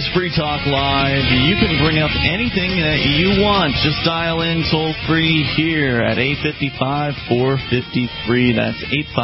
Free Talk Live. You can bring up anything that you want. Just dial in toll-free here at 855-450-FREE. That's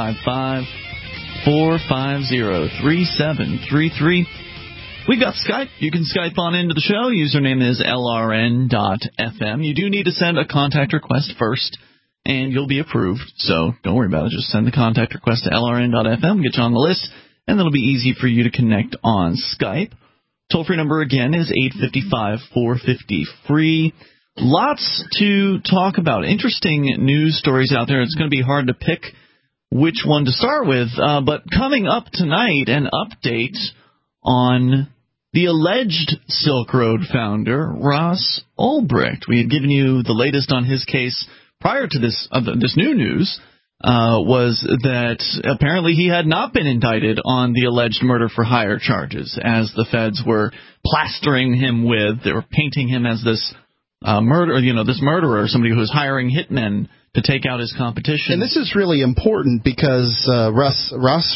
855-450-3733. We've got Skype. You can Skype on into the show. Username is LRN.FM. You do need to send a contact request first, and you'll be approved. So don't worry about it. Just send the contact request to LRN.FM, get you on the list, and it'll be easy for you to connect on Skype. Toll-free number again is 855-450-FREE. Lots to talk about. Interesting news stories out there. It's going to be hard to pick which one to start with. But coming up tonight, an update on the alleged Silk Road founder, Ross Ulbricht. We had given you the latest on his case prior to this new news. Was that apparently he had not been indicted on the alleged murder-for-hire charges, as the feds were plastering him with. They were painting him as this this murderer, somebody who was hiring hitmen to take out his competition. And this is really important because Ross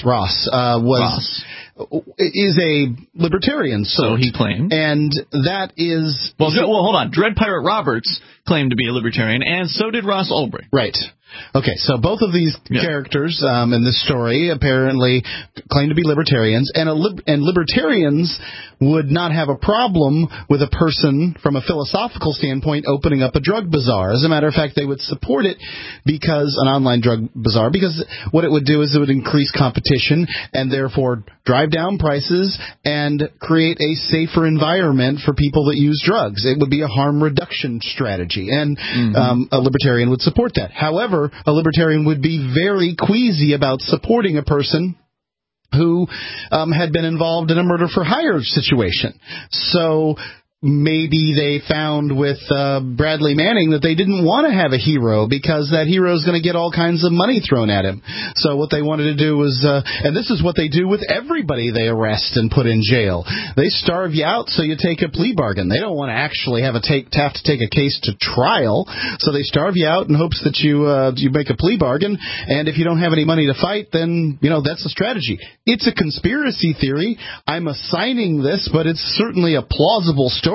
is a libertarian, so he claimed, and that is well. Hold on, Dread Pirate Roberts claimed to be a libertarian, and so did Ross Ulbricht. Right. Okay, so both of these characters in this story apparently claim to be libertarians, and libertarians would not have a problem with a person from a philosophical standpoint opening up a drug bazaar. As a matter of fact, they would support it because an online drug bazaar, because what it would do is it would increase competition and therefore drive down prices and create a safer environment for people that use drugs. It would be a harm reduction strategy, and a libertarian would support that. However, a libertarian would be very queasy about supporting a person who had been involved in a murder-for-hire situation. So maybe they found with Bradley Manning that they didn't want to have a hero because that hero is going to get all kinds of money thrown at him. So what they wanted to do was, and this is what they do with everybody they arrest and put in jail. They starve you out so you take a plea bargain. They don't want to actually have to take a case to trial, so they starve you out in hopes that you make a plea bargain. And if you don't have any money to fight, then that's the strategy. It's a conspiracy theory. I'm assigning this, but it's certainly a plausible story.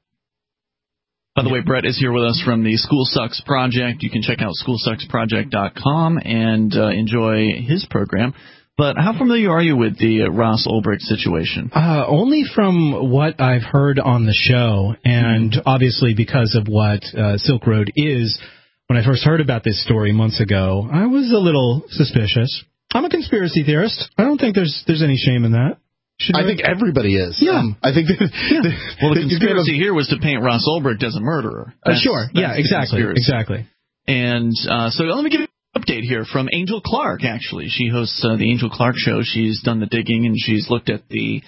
By the way, Brett is here with us from the School Sucks Project. You can check out schoolsucksproject.com and enjoy his program. But how familiar are you with the Ross Ulbricht situation? Only from what I've heard on the show, and obviously because of what Silk Road is. When I first heard about this story months ago, I was a little suspicious. I'm a conspiracy theorist. I don't think there's any shame in that. I think everybody is. Yeah. I think well, the conspiracy here was to paint Ross Ulbricht as a murderer. Sure. Yeah, exactly. And so let me give you an update here from Angel Clark, actually. She hosts the Angel Clark Show. She's done the digging, and she's looked at the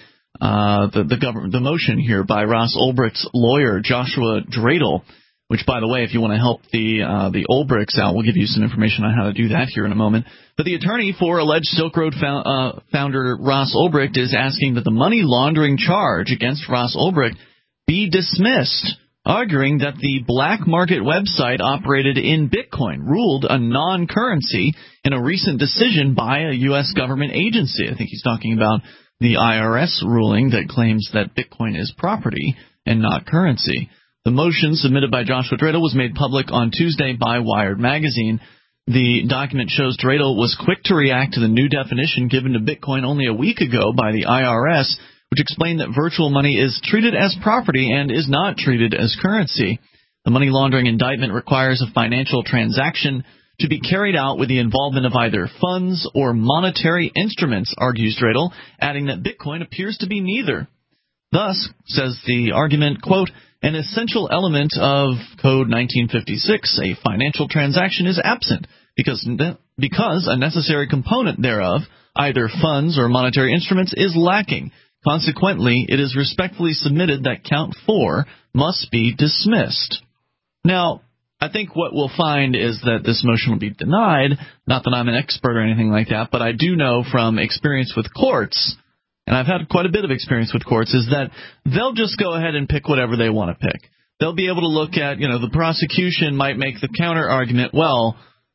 motion here by Ross Ulbricht's lawyer, Joshua Dreidel, which, by the way, if you want to help the Ulbrichts out, we'll give you some information on how to do that here in a moment. But the attorney for alleged Silk Road founder Ross Ulbricht is asking that the money laundering charge against Ross Ulbricht be dismissed, arguing that the black market website operated in Bitcoin, ruled a non-currency in a recent decision by a U.S. government agency. I think he's talking about the IRS ruling that claims that Bitcoin is property and not currency. The motion submitted by Joshua Dreidel was made public on Tuesday by Wired Magazine. The document shows Dreidel was quick to react to the new definition given to Bitcoin only a week ago by the IRS, which explained that virtual money is treated as property and is not treated as currency. The money laundering indictment requires a financial transaction to be carried out with the involvement of either funds or monetary instruments, argues Dreidel, adding that Bitcoin appears to be neither. Thus, says the argument, quote, an essential element of Code 1956, a financial transaction, is absent because a necessary component thereof, either funds or monetary instruments, is lacking. Consequently, it is respectfully submitted that Count 4 must be dismissed. Now, I think what we'll find is that this motion will be denied. Not that I'm an expert or anything like that, but I do know from experience with courts, and I've had quite a bit of experience with courts, is that they'll just go ahead and pick whatever they want to pick. They'll be able to look at, the prosecution might make the counter argument, well,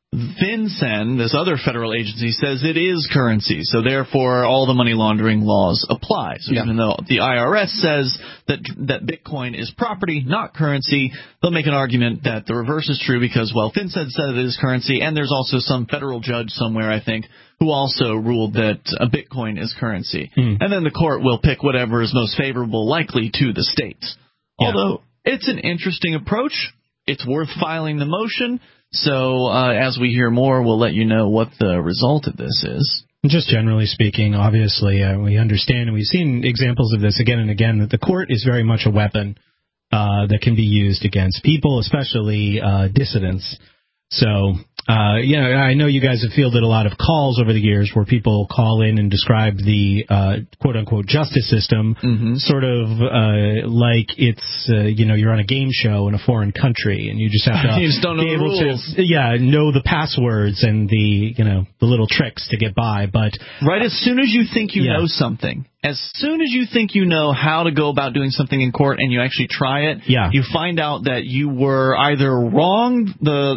FinCEN, this other federal agency, says it is currency, so therefore all the money laundering laws apply. So even though the IRS says that Bitcoin is property, not currency, they'll make an argument that the reverse is true because, well, FinCEN said it is currency, and there's also some federal judge somewhere, I think, who also ruled that Bitcoin is currency. And then the court will pick whatever is most favorable, likely to the states. Although it's an interesting approach, it's worth filing the motion. So as we hear more, we'll let you know what the result of this is. Just generally speaking, obviously, we understand, and we've seen examples of this again and again, that the court is very much a weapon that can be used against people, especially dissidents. So, I know you guys have fielded a lot of calls over the years where people call in and describe the quote-unquote justice system sort of like it's, you're on a game show in a foreign country and you just have to you just don't know be able the rules. to know the passwords and the little tricks to get by. But right as soon as you think you know something, as soon as you think you know how to go about doing something in court and you actually try it, you find out that you were either wrong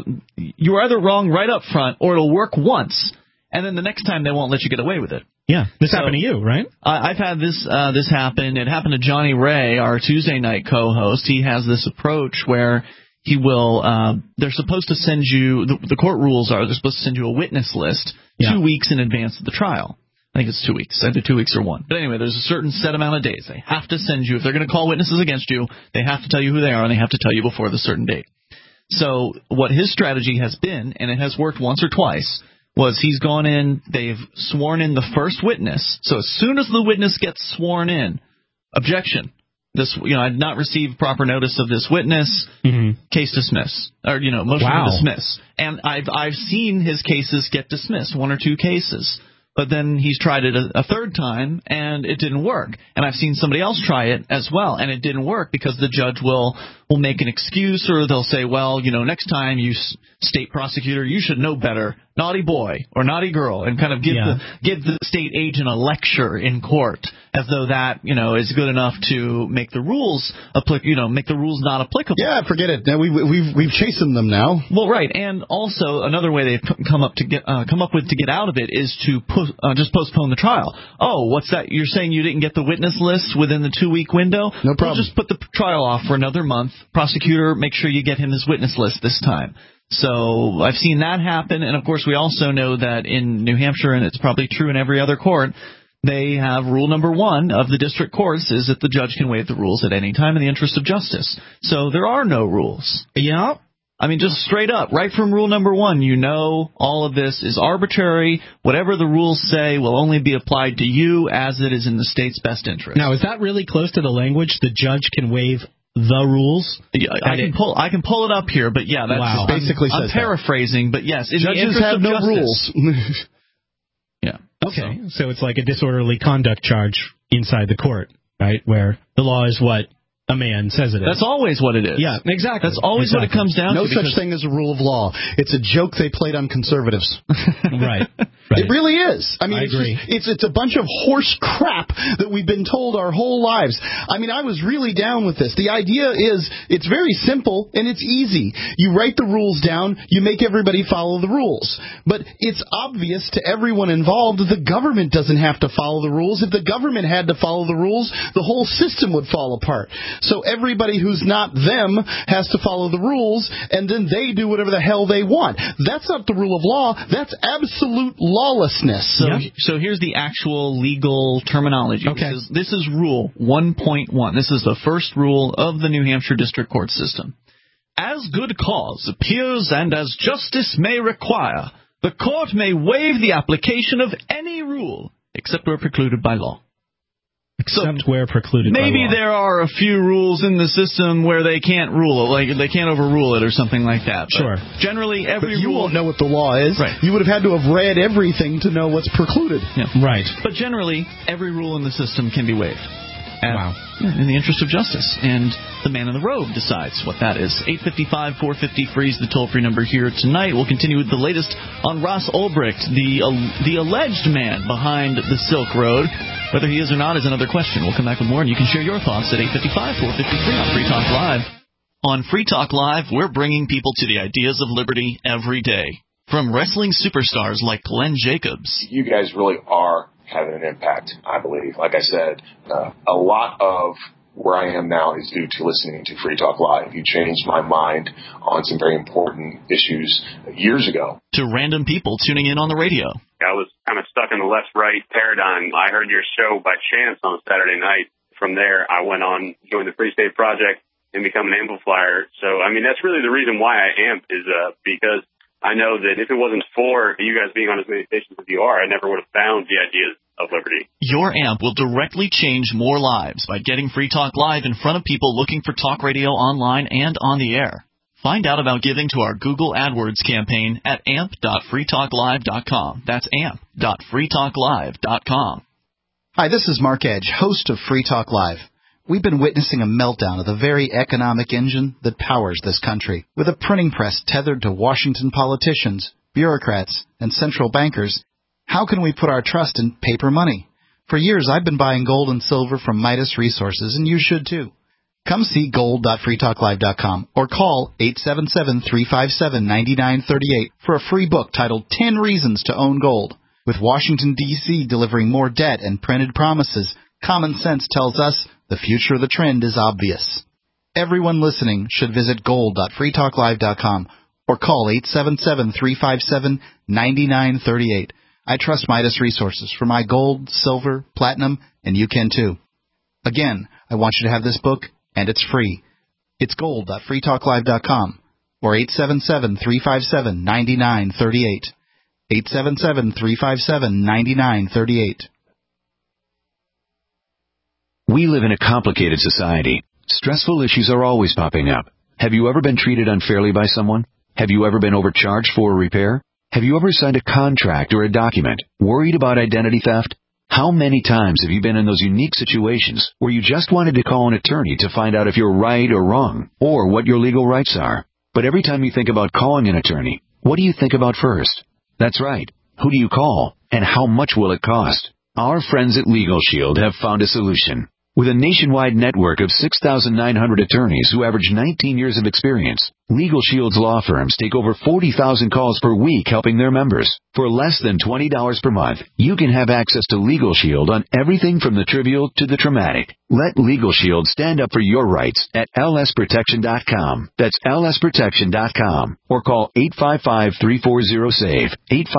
right up front, or it'll work once, and then the next time they won't let you get away with it. Yeah, this happened to you, right? I've had this happen. It happened to Johnny Ray, our Tuesday night co-host. He has this approach where he will they're supposed to send you, the court rules are they're supposed to send you a witness list 2 weeks in advance of the trial. I think it's 2 weeks, either 2 weeks or one. But anyway, there's a certain set amount of days. They have to send you, if they're going to call witnesses against you, they have to tell you who they are, and they have to tell you before the certain date. So what his strategy has been, and it has worked once or twice, was he's gone in, they've sworn in the first witness. So as soon as the witness gets sworn in, objection. I did not receive proper notice of this witness. Case dismiss, or motion to dismiss. And I've seen his cases get dismissed, 1 or 2 cases. But then he's tried it a third time, and it didn't work. And I've seen somebody else try it as well, and it didn't work because the judge will make an excuse, or they'll say, well, next time, you state prosecutor, you should know better, naughty boy or naughty girl, and kind of give the state agent a lecture in court, as though that is good enough to make the rules make the rules not applicable. Yeah, forget it. Now we've chastened them now. Well, right, and also another way they've come up with to get out of it is to just postpone the trial. Oh, what's that? You're saying you didn't get the witness list within the 2-week window? No problem. We'll just put the trial off for another month. Prosecutor, make sure you get him his witness list this time. So I've seen that happen, and of course we also know that in New Hampshire, and it's probably true in every other court, they have rule number 1 of the district courts is that the judge can waive the rules at any time in the interest of justice. So there are no rules. Yeah. I mean, just straight up, right from rule number 1, all of this is arbitrary. Whatever the rules say will only be applied to you as it is in the state's best interest. Now, is that really close to the language? The judge can waive the rules? I can pull it up here, but yeah, that's basically I'm paraphrasing, but yes, in judges the have no justice. rules. Yeah. Okay, so it's like a disorderly conduct charge inside the court, right? Where the law is what a man says it is. That's always what it is. Yeah, exactly. That's always what it comes down to. No such thing as a rule of law. It's a joke they played on conservatives. Right. It really is. I mean, I agree. It's a bunch of horse crap that we've been told our whole lives. I mean, I was really down with this. The idea is it's very simple and it's easy. You write the rules down, you make everybody follow the rules. But it's obvious to everyone involved that the government doesn't have to follow the rules. If the government had to follow the rules, the whole system would fall apart. So everybody who's not them has to follow the rules, and then they do whatever the hell they want. That's not the rule of law. That's absolute lawlessness. So here's the actual legal terminology. Okay. This is Rule 1.1. This is the first rule of the New Hampshire District Court system. As good cause appears and as justice may require, the court may waive the application of any rule, except where precluded by law. Except where precluded by law. Maybe there are a few rules in the system where they can't rule it, like they can't overrule it or something like that. But sure. Generally, every you rule... won't know what the law is. Right. You would have had to have read everything to know what's precluded. Yeah. Right. But generally, every rule in the system can be waived. Wow. In the interest of justice. And the man in the robe decides what that is. 855-450-FREE is the toll-free number here tonight. We'll continue with the latest on Ross Ulbricht, the alleged man behind the Silk Road. Whether he is or not is another question. We'll come back with more, and you can share your thoughts at 855-450-FREE on Free Talk Live. On Free Talk Live, we're bringing people to the ideas of liberty every day. from wrestling superstars like Glenn Jacobs. You guys really are having an impact, I believe. Like I said, a lot of where I am now is due to listening to Free Talk Live. You changed my mind on some very important issues years ago. To random people tuning in on the radio. I was kind of stuck in the left-right paradigm. I heard your show by chance on a Saturday night. From there, I went on, joined the Free State Project, and become an amplifier. So, I mean, that's really the reason why I amp is because I know that if it wasn't for you guys being on as many stations as you are, I never would have found the ideas of liberty. Your amp will directly change more lives by getting Free Talk Live in front of people looking for talk radio online and on the air. Find out about giving to our Google AdWords campaign at amp.freetalklive.com. That's amp.freetalklive.com. Hi, this is Mark Edge, host of Free Talk Live. We've been witnessing a meltdown of the very economic engine that powers this country. With a printing press tethered to Washington politicians, bureaucrats, and central bankers, how can we put our trust in paper money? For years, I've been buying gold and silver from Midas Resources, and you should too. Come see gold.freetalklive.com or call 877-357-9938 for a free book titled 10 Reasons to Own Gold. With Washington, D.C. delivering more debt and printed promises, common sense tells us the future of the trend is obvious. Everyone listening should visit gold.freetalklive.com or call 877-357-9938. I trust Midas Resources for my gold, silver, platinum, and you can too. Again, I want you to have this book, and it's free. It's gold.freetalklive.com or 877-357-9938. 877-357-9938. We live in a complicated society. Stressful issues are always popping up. Have you ever been treated unfairly by someone? Have you ever been overcharged for a repair? Have you ever signed a contract or a document worried about identity theft? How many times have you been in those unique situations where you just wanted to call an attorney to find out if you're right or wrong or what your legal rights are? But every time you think about calling an attorney, what do you think about first? That's right. Who do you call? And how much will it cost? Our friends at Legal Shield have found a solution. With a nationwide network of 6,900 attorneys who average 19 years of experience, Legal Shield's law firms take over 40,000 calls per week helping their members. For less than $20 per month, you can have access to Legal Shield on everything from the trivial to the traumatic. Let Legal Shield stand up for your rights at lsprotection.com. That's lsprotection.com. Or call 855-340-SAVE,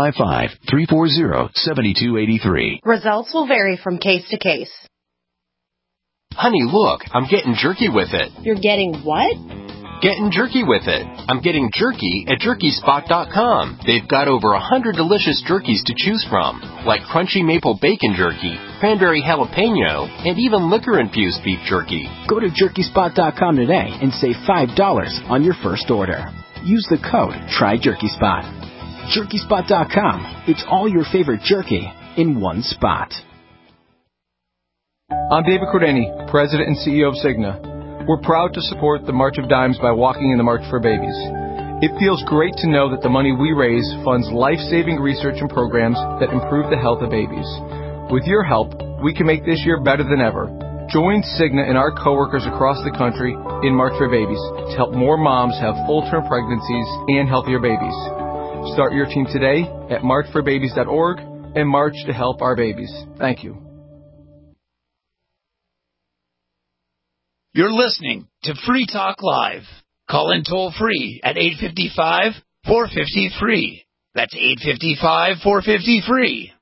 855-340-7283. Results will vary from case to case. Honey, look, I'm getting jerky with it. You're getting what? Getting jerky with it. I'm getting jerky at jerkyspot.com. They've got over 100 delicious jerkies to choose from, like crunchy maple bacon jerky, cranberry jalapeno, and even liquor-infused beef jerky. Go to jerkyspot.com today and save $5 on your first order. Use the code TRYJERKYSPOT. Jerkyspot.com. It's all your favorite jerky in one spot. I'm David Cordani, President and CEO of Cigna. We're proud to support the March of Dimes by walking in the March for Babies. It feels great to know that the money we raise funds life-saving research and programs that improve the health of babies. With your help, we can make this year better than ever. Join Cigna and our coworkers across the country in March for Babies to help more moms have full-term pregnancies and healthier babies. Start your team today at marchforbabies.org and march to help our babies. Thank you. You're listening to Free Talk Live. Call in toll-free at 855-450-FREE. That's 855-450-FREE.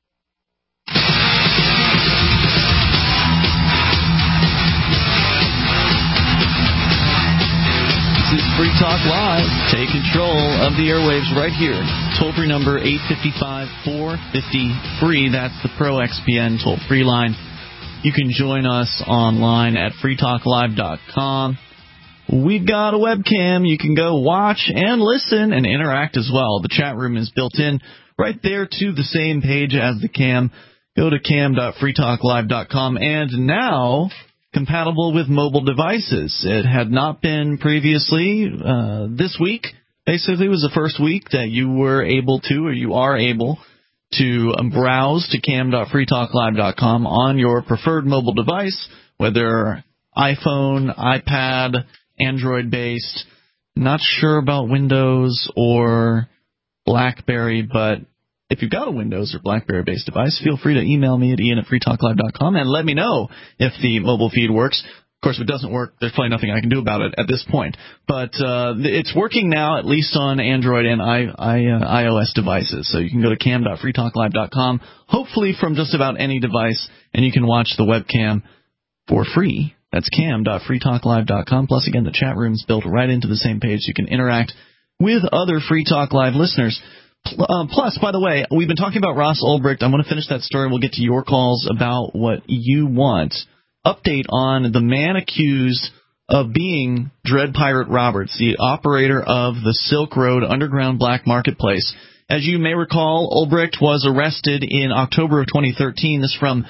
This is Free Talk Live. Take control of the airwaves right here. Toll-free number 855-450-FREE. That's the Pro XPN toll-free line. You can join us online at freetalklive.com. We've got a webcam. You can go watch and listen and interact as well. The chat room is built in right there to the same page as the cam. Go to cam.freetalklive.com. And now compatible with mobile devices. It had not been previously. This week, basically, was the first week that you were able to, or you are able to browse to cam.freetalklive.com on your preferred mobile device, whether iPhone, iPad, Android-based. Not sure about Windows or BlackBerry, but if you've got a Windows or BlackBerry-based device, feel free to email me at ian@freetalklive.com and let me know if the mobile feed works. Of course, if it doesn't work, there's probably nothing I can do about it at this point. But it's working now, at least on Android and iOS devices. So you can go to cam.freetalklive.com, hopefully from just about any device, and you can watch the webcam for free. That's cam.freetalklive.com. Plus, again, the chat room's built right into the same page. You can interact with other Free Talk Live listeners. Plus, by the way, we've been talking about Ross Ulbricht. I'm going to finish that story. We'll get to your calls about what you want. Update on the man accused of being Dread Pirate Roberts, the operator of the Silk Road underground black marketplace. As you may recall, Ulbricht was arrested in October of 2013. This from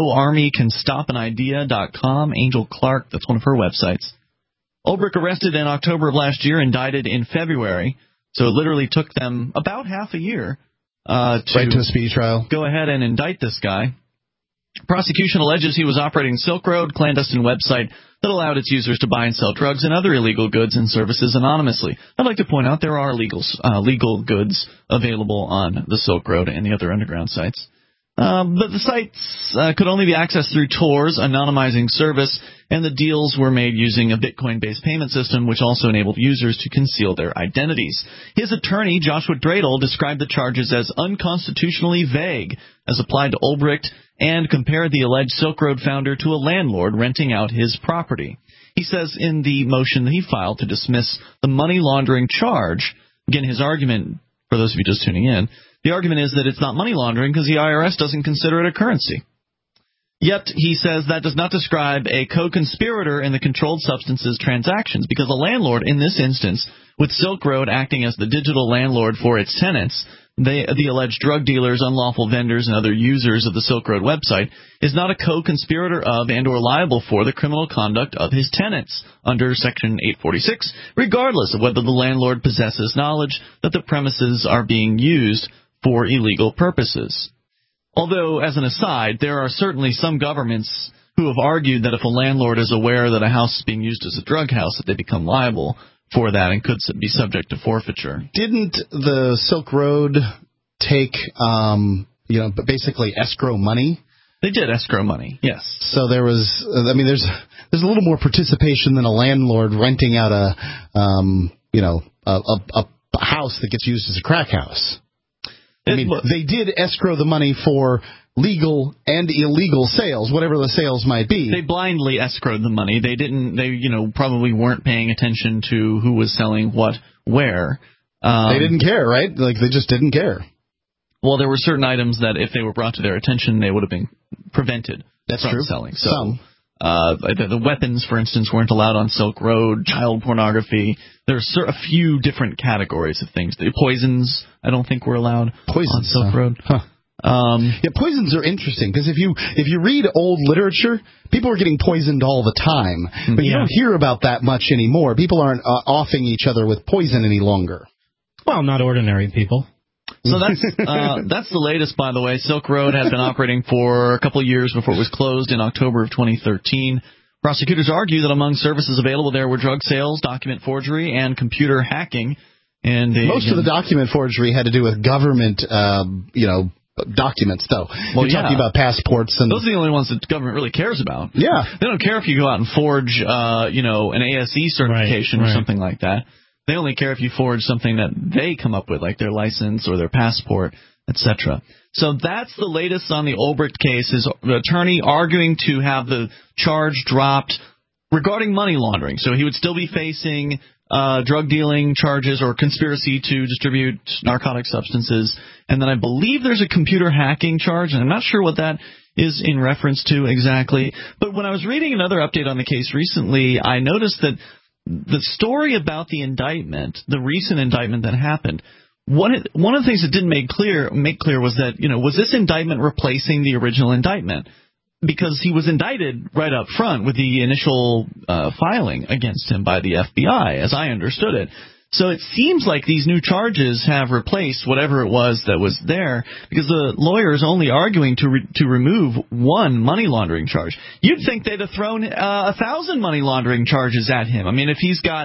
NoArmyCanStopAnIdea.com. Angel Clark, that's one of her websites. Ulbricht arrested in October of last year, indicted in February. So it literally took them about half a year to a speedy trial. Go ahead and indict this guy. Prosecution alleges he was operating Silk Road, clandestine website that allowed its users to buy and sell drugs and other illegal goods and services anonymously. I'd like to point out there are legal goods available on the Silk Road and the other underground sites. But the sites could only be accessed through Tor's anonymizing service, and the deals were made using a Bitcoin-based payment system, which also enabled users to conceal their identities. His attorney, Joshua Dreidel, described the charges as unconstitutionally vague as applied to Ulbricht and compared the alleged Silk Road founder to a landlord renting out his property. He says in the motion that he filed to dismiss the money laundering charge, again, his argument, for those of you just tuning in, the argument is that it's not money laundering because the IRS doesn't consider it a currency. Yet, he says that does not describe a co-conspirator in the controlled substances transactions, because a landlord in this instance, with Silk Road acting as the digital landlord for its tenants, the alleged drug dealers, unlawful vendors, and other users of the Silk Road website, is not a co-conspirator of and or liable for the criminal conduct of his tenants under Section 846, regardless of whether the landlord possesses knowledge that the premises are being used for illegal purposes. Although, as an aside, there are certainly some governments who have argued that if a landlord is aware that a house is being used as a drug house, that they become liable for that and could be subject to forfeiture. Didn't the Silk Road take, basically escrow money? They did escrow money, yes. So there was, there's a little more participation than a landlord renting out a house that gets used as a crack house. They did escrow the money for legal and illegal sales, whatever the sales might be. They blindly escrowed the money. They probably weren't paying attention to who was selling what where. They didn't care, right? They just didn't care. Well, there were certain items that if they were brought to their attention, they would have been prevented from selling. So, some. The weapons, for instance, weren't allowed on Silk Road. Child pornography. There's a few different categories of things. The poisons, I don't think were allowed on Silk Road. Huh. Poisons are interesting because if you read old literature, people are getting poisoned all the time, but you don't hear about that much anymore. People aren't offing each other with poison any longer. Well, not ordinary people. So that's the latest, by the way. Silk Road had been operating for a couple of years before it was closed in October of 2013. Prosecutors argue that among services available there were drug sales, document forgery, and computer hacking. And most of the document forgery had to do with government, documents, though. Well, you're talking about passports, and those are the only ones that the government really cares about. Yeah, they don't care if you go out and forge, an ASE certification or something like that. They only care if you forge something that they come up with, like their license or their passport, etc. So that's the latest on the Ulbricht case. His attorney arguing to have the charge dropped regarding money laundering. So he would still be facing drug dealing charges or conspiracy to distribute narcotic substances. And then I believe there's a computer hacking charge, and I'm not sure what that is in reference to exactly. But when I was reading another update on the case recently, I noticed that the story about the indictment, the recent indictment that happened, one of the things that didn't make clear was that, was this indictment replacing the original indictment? Because he was indicted right up front with the initial filing against him by the FBI, as I understood it. So it seems like these new charges have replaced whatever it was that was there, because the lawyer is only arguing to remove one money laundering charge. You'd think they'd have thrown 1,000 money laundering charges at him. I mean, if he's got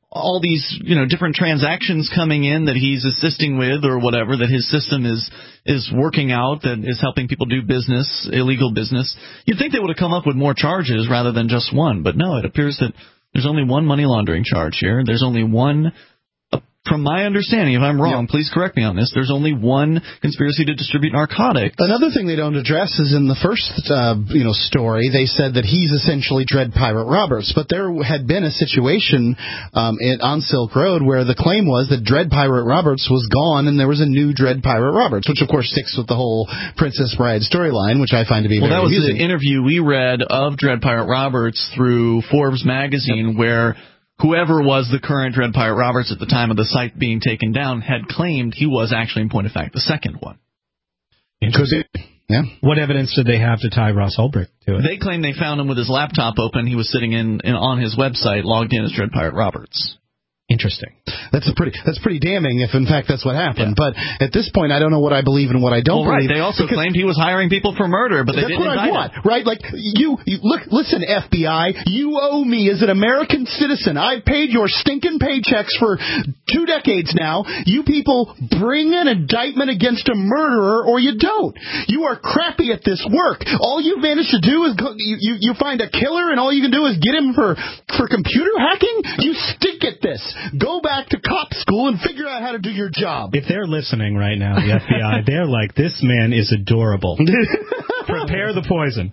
all these, different transactions coming in that he's assisting with or whatever, that his system is working out, that is helping people do business, illegal business. You'd think they would have come up with more charges rather than just one, but no, it appears that there's only one money laundering charge here. There's only one. From my understanding, if I'm wrong, please correct me on this, there's only one conspiracy to distribute narcotics. Another thing they don't address is in the first story, they said that he's essentially Dread Pirate Roberts. But there had been a situation on Silk Road where the claim was that Dread Pirate Roberts was gone and there was a new Dread Pirate Roberts, which, of course, sticks with the whole Princess Bride storyline, which I find to be very that was amusing. the interview we read of Dread Pirate Roberts through Forbes magazine where whoever was the current Dread Pirate Roberts at the time of the site being taken down had claimed he was actually, in point of fact, the second one. Interesting. Yeah. What evidence did they have to tie Ross Ulbricht to it? They claim they found him with his laptop open. He was sitting on his website, logged in as Dread Pirate Roberts. Interesting. That's pretty damning if, in fact, that's what happened. Yeah. But at this point, I don't know what I believe and what I don't believe. They also claimed he was hiring people for murder, but they didn't indict him. That's what I want, right? Like, you look, listen, FBI, you owe me as an American citizen. I've paid your stinking paychecks for 2 decades now. You people bring an indictment against a murderer or you don't. You are crappy at this work. All you managed to do is you find a killer and all you can do is get him for computer hacking? You stink at this. Go back to cop school and figure out how to do your job. If they're listening right now, the FBI, they're like, this man is adorable. Prepare the poison.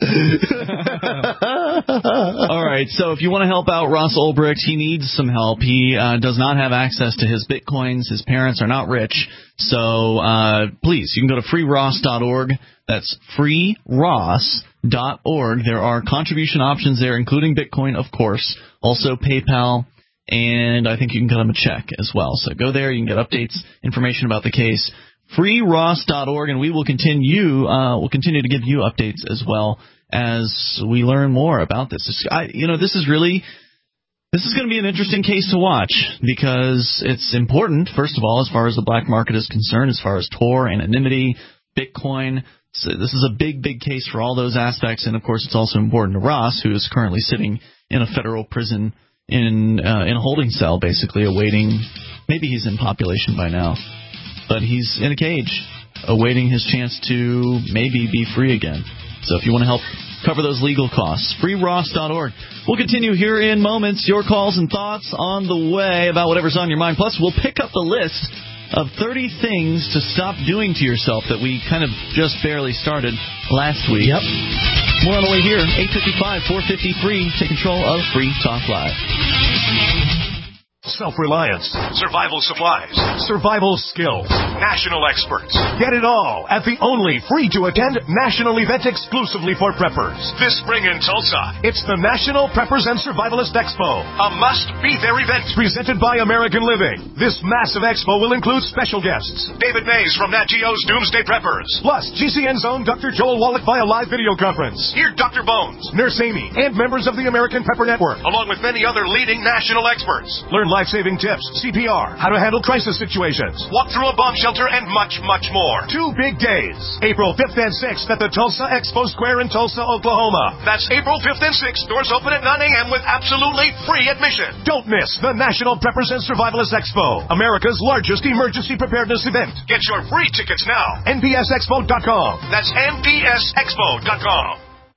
All right, so if you want to help out Ross Ulbricht, he needs some help. He does not have access to his bitcoins. His parents are not rich. So please, you can go to freeross.org. That's freeross.org. There are contribution options there, including Bitcoin, of course, also PayPal, and I think you can cut him a check as well. So go there. You can get updates, information about the case. freeross.org, and we will continue to give you updates as well as we learn more about this. This is going to be an interesting case to watch because it's important, first of all, as far as the black market is concerned, as far as Tor, anonymity, Bitcoin. So this is a big, big case for all those aspects, and of course it's also important to Ross, who is currently sitting in a federal prison in a holding cell, basically awaiting. Maybe he's in population by now, but he's in a cage, awaiting his chance to maybe be free again. So if you want to help cover those legal costs, freeross.org. We'll continue here in moments. Your calls and thoughts on the way about whatever's on your mind. Plus, we'll pick up the list of 30 things to stop doing to yourself that we kind of just barely started last week. Yep. More on the way here. 855-450-FREE. Take control of Free Talk Live. Self-reliance, survival supplies, survival skills, national experts. Get it all at the only free-to-attend national event exclusively for preppers. This spring in Tulsa, it's the National Preppers and Survivalist Expo, a must-be-there event presented by American Living. This massive expo will include special guests, David Mays from Nat Geo's Doomsday Preppers, plus GCN's own Dr. Joel Wallach via live video conference. Hear Dr. Bones, Nurse Amy, and members of the American Prepper Network, along with many other leading national experts. Learn life-saving tips, CPR, how to handle crisis situations, walk through a bomb shelter, and much, much more. 2 big days, April 5th and 6th at the Tulsa Expo Square in Tulsa, Oklahoma. That's April 5th and 6th. Doors open at 9 a.m. with absolutely free admission. Don't miss the National Preppers and Survivalists Expo, America's largest emergency preparedness event. Get your free tickets now. NPSExpo.com. That's NPSExpo.com.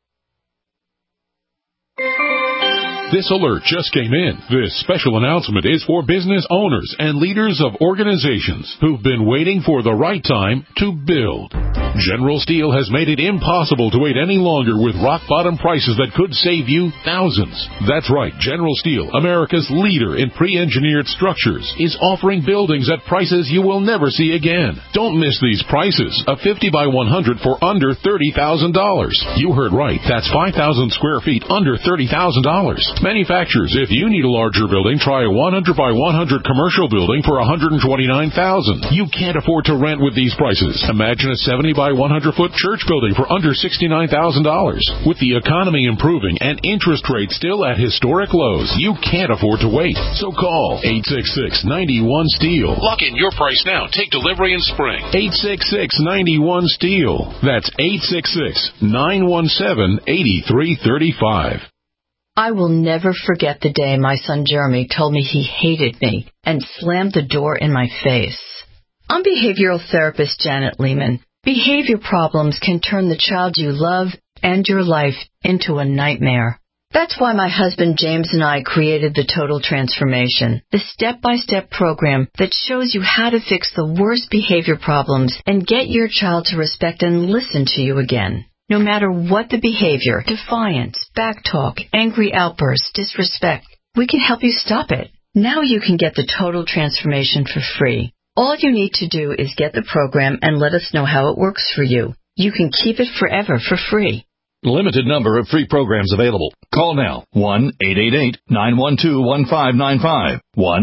This alert just came in. This special announcement is for business owners and leaders of organizations who've been waiting for the right time to build. General Steel has made it impossible to wait any longer with rock-bottom prices that could save you thousands. That's right, General Steel, America's leader in pre-engineered structures, is offering buildings at prices you will never see again. Don't miss these prices. A 50 by 100 for under $30,000. You heard right. That's 5,000 square feet under $30,000. Manufacturers, if you need a larger building, try a 100 by 100 commercial building for $129,000. You can't afford to rent with these prices. Imagine a 70 by 100-foot church building for under $69,000. With the economy improving and interest rates still at historic lows, you can't afford to wait. So call 866-91-STEEL. Lock in your price now. Take delivery in spring. 866-91-STEEL. That's 866-917-8335. I will never forget the day my son Jeremy told me he hated me and slammed the door in my face. I'm behavioral therapist Janet Lehman. Behavior problems can turn the child you love and your life into a nightmare. That's why my husband James and I created the Total Transformation, the step-by-step program that shows you how to fix the worst behavior problems and get your child to respect and listen to you again. No matter what the behavior, defiance, backtalk, angry outbursts, disrespect, we can help you stop it. Now you can get the Total Transformation for free. All you need to do is get the program and let us know how it works for you. You can keep it forever for free. Limited number of free programs available. Call now. 1-888-912-1595.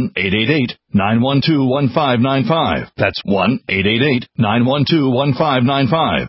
1-888-912-1595. That's 1-888-912-1595.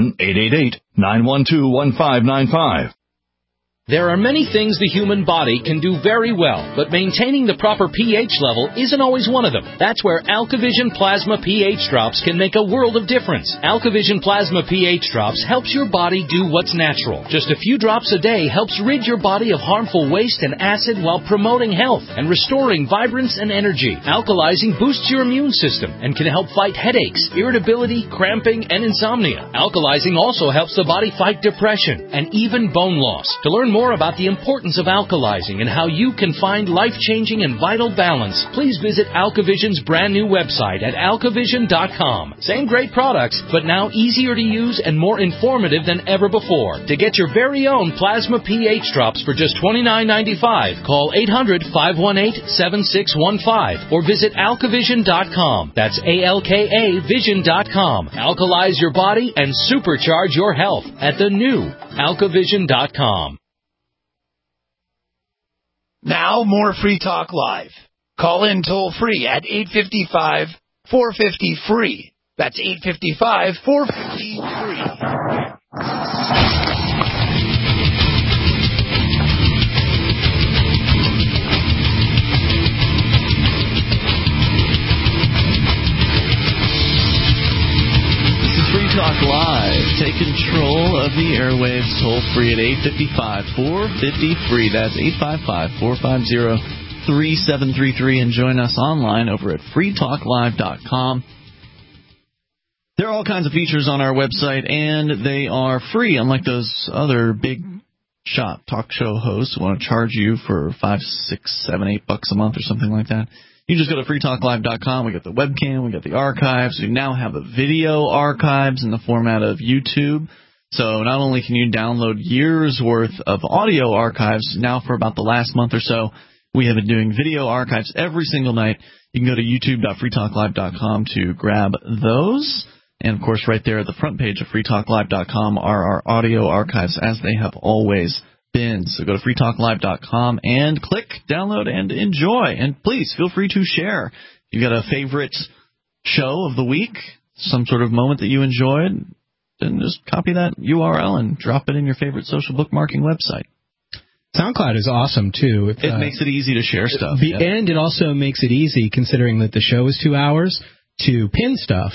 1-888-912-1595. There are many things the human body can do very well, but maintaining the proper pH level isn't always one of them. That's where AlkaVision Plasma pH Drops can make a world of difference. AlkaVision Plasma pH Drops helps your body do what's natural. Just a few drops a day helps rid your body of harmful waste and acid while promoting health and restoring vibrance and energy. Alkalizing boosts your immune system and can help fight headaches, irritability, cramping, and insomnia. Alkalizing also helps the body fight depression and even bone loss. To learn more about the importance of alkalizing and how you can find life-changing and vital balance, please visit AlkaVision's brand new website at alkavision.com. Same great products, but now easier to use and more informative than ever before. To get your very own Plasma pH Drops for just $29.95, call 800-518-7615 or visit alkavision.com. That's ALKA Vision.com. Alkalize your body and supercharge your health at the new alkavision.com. Now more Free Talk Live. Call in toll free at 855-450-FREE. That's 855-450-FREE. Free Talk Live. Take control of the airwaves toll free at 855-450-FREE. That's 855-450-3733. And join us online over at freetalklive.com. There are all kinds of features on our website, and they are free, unlike those other big shot talk show hosts who want to charge you for $5, $6, $7, $8 a month or something like that. You just go to freetalklive.com. We got the webcam. We got the archives. We now have the video archives in the format of YouTube. So not only can you download years' worth of audio archives, now for about the last month or so, we have been doing video archives every single night. You can go to youtube.freetalklive.com to grab those. And, of course, right there at the front page of freetalklive.com are our audio archives, as they have always been. So go to freetalklive.com and click, download, and enjoy. And please feel free to share. If you've got a favorite show of the week, some sort of moment that you enjoyed, then just copy that URL and drop it in your favorite social bookmarking website. SoundCloud is awesome, too. It makes it easy to share stuff. And it also makes it easy, considering that the show is 2 hours, to pin stuff,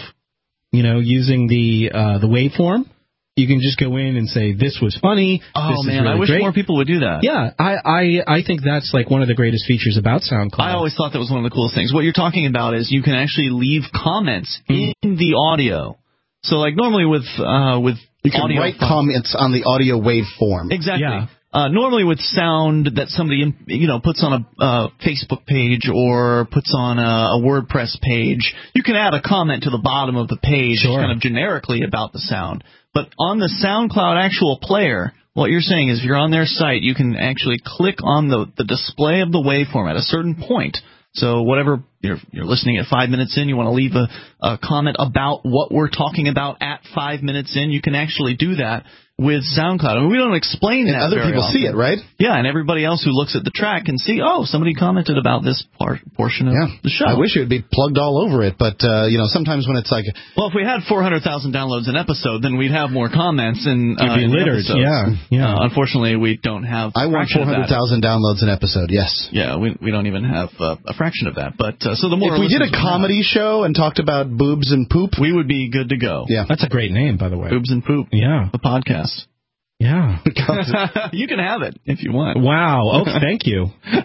using the waveform. You can just go in and say, this was funny. Oh, man, really I wish great. more people would do that. Yeah, I think that's like one of the greatest features about SoundCloud. I always thought that was one of the coolest things. What you're talking about is you can actually leave comments in the audio. So, like, normally with you can write comments on the audio waveform. Exactly. Yeah. Normally with sound that somebody puts on a Facebook page or puts on a WordPress page, you can add a comment to the bottom of the page kind of generically about the sound. But on the SoundCloud actual player, what you're saying is if you're on their site, you can actually click on the display of the waveform at a certain point. So whatever you're listening at 5 minutes in, you want to leave a comment about what we're talking about at 5 minutes in, you can actually do that with SoundCloud. I mean, we don't explain that. And other people see it, right? Yeah, and everybody else who looks at the track can see, somebody commented about this portion of the show. I wish it would be plugged all over it, but, sometimes when it's like... Well, if we had 400,000 downloads an episode, then we'd have more comments and it'd be littered. Yeah. Unfortunately, we don't have... I want 400,000 downloads an episode, yes. Yeah, we don't even have a fraction of that. But so the more if we did a comedy show and talked about boobs and poop, we would be good to go. Yeah, that's a great name, by the way. Boobs and Poop. Yeah, the podcast. Yeah. You can have it if you want. Wow. Oh, thank you.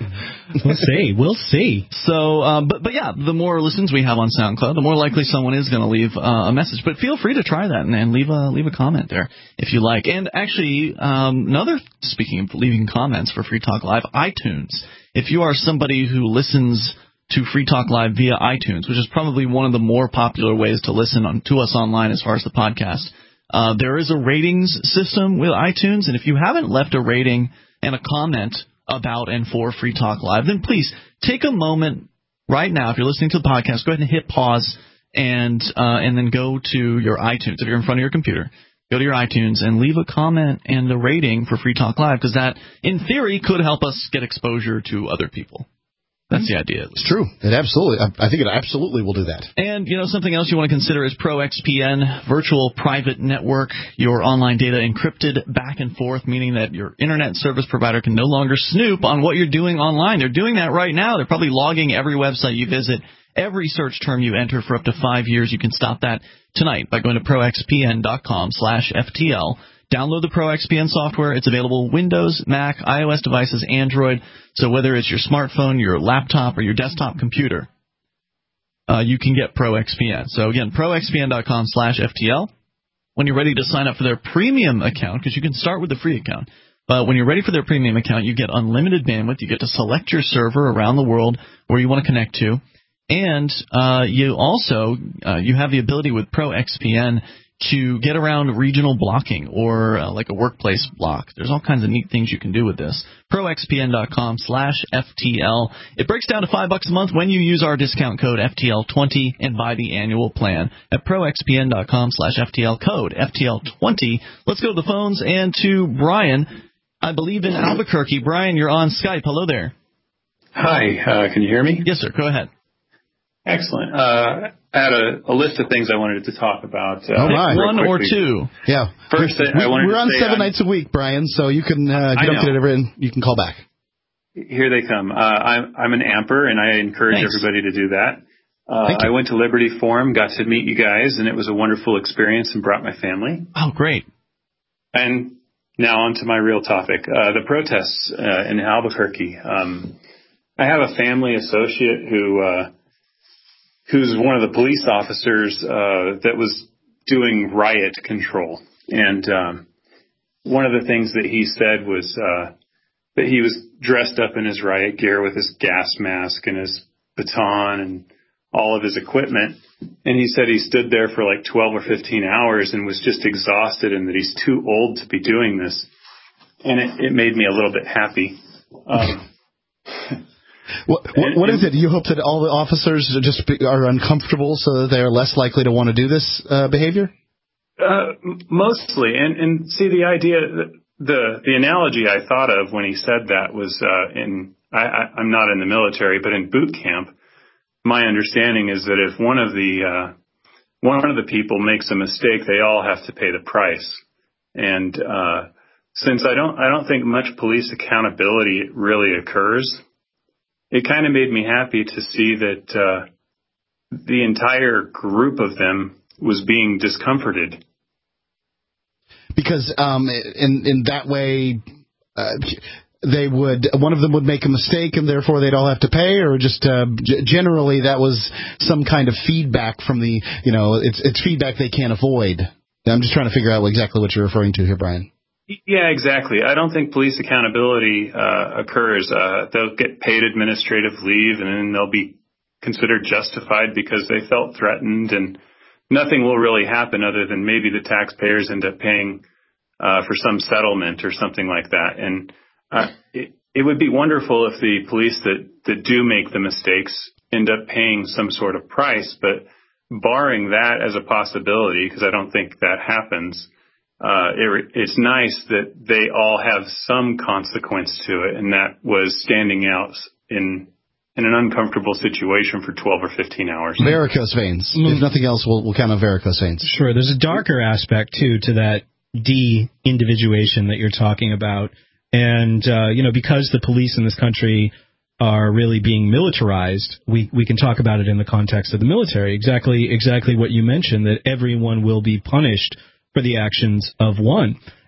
We'll see. So, but yeah, the more listens we have on SoundCloud, the more likely someone is going to leave a message. But feel free to try that and leave a comment there if you like. And actually, speaking of leaving comments for Free Talk Live, iTunes. If you are somebody who listens to Free Talk Live via iTunes, which is probably one of the more popular ways to listen to us online as far as the podcast, there is a ratings system with iTunes, and if you haven't left a rating and a comment about and for Free Talk Live, then please take a moment right now. If you're listening to the podcast, go ahead and hit pause and then go to your iTunes. If you're in front of your computer, go to your iTunes and leave a comment and a rating for Free Talk Live, because that, in theory, could help us get exposure to other people. That's the idea. It's true. I think it absolutely will do that. And, something else you want to consider is ProXPN, virtual private network, your online data encrypted back and forth, meaning that your internet service provider can no longer snoop on what you're doing online. They're doing that right now. They're probably logging every website you visit, every search term you enter for up to 5 years. You can stop that tonight by going to proxpn.com/FTL. Download the ProXPN software. It's available Windows, Mac, iOS devices, Android. So whether it's your smartphone, your laptop, or your desktop computer, you can get ProXPN. So again, proxpn.com/FTL. When you're ready to sign up for their premium account, because you can start with the free account, but when you're ready for their premium account, you get unlimited bandwidth. You get to select your server around the world where you want to connect to. And you also you have the ability with ProXPN to get around regional blocking or like a workplace block. There's all kinds of neat things you can do with this. ProXPN.com/FTL. It breaks down to $5 a month when you use our discount code FTL20 and buy the annual plan at ProXPN.com/FTL, code FTL20. Let's go to the phones and to Brian, I believe in Albuquerque. Brian, you're on Skype. Hello there. Hi, can you hear me? Yes, sir. Go ahead. Excellent. I had a list of things I wanted to talk about. One or two. Yeah. First, I wanted we're to on say 7 nights a week, Brian, so you can get up to it and you can call back. Here they come. I'm an amper, and I encourage everybody to do that. I went to Liberty Forum, got to meet you guys, and it was a wonderful experience and brought my family. Oh, great. And now on to my real topic, the protests in Albuquerque. I have a family associate who's one of the police officers that was doing riot control. And one of the things that he said was that he was dressed up in his riot gear with his gas mask and his baton and all of his equipment. And he said he stood there for like 12 or 15 hours and was just exhausted and that he's too old to be doing this. And it made me a little bit happy. What is it? You hope that all the officers are uncomfortable so that they are less likely to want to do this behavior? Mostly. And see, the idea, the analogy I thought of when he said that was I'm not in the military, but in boot camp, my understanding is that if one of the people makes a mistake, they all have to pay the price. And since I don't think much police accountability really occurs, it kind of made me happy to see that the entire group of them was being discomforted. Because in that way, one of them would make a mistake and therefore they'd all have to pay, or just generally that was some kind of feedback from it's feedback they can't avoid. I'm just trying to figure out exactly what you're referring to here, Brian. Yeah, exactly. I don't think police accountability occurs. They'll get paid administrative leave, and then they'll be considered justified because they felt threatened, and nothing will really happen other than maybe the taxpayers end up paying for some settlement or something like that. And it would be wonderful if the police that do make the mistakes end up paying some sort of price, but barring that as a possibility, because I don't think that happens, it's nice that they all have some consequence to it, and that was standing out in an uncomfortable situation for 12 or 15 hours. Varicose veins. If nothing else, we'll count on varicose veins. Sure. There's a darker aspect, too, to that de-individuation that you're talking about. And, because the police in this country are really being militarized, we can talk about it in the context of the military. Exactly what you mentioned, that everyone will be punished for the actions of one.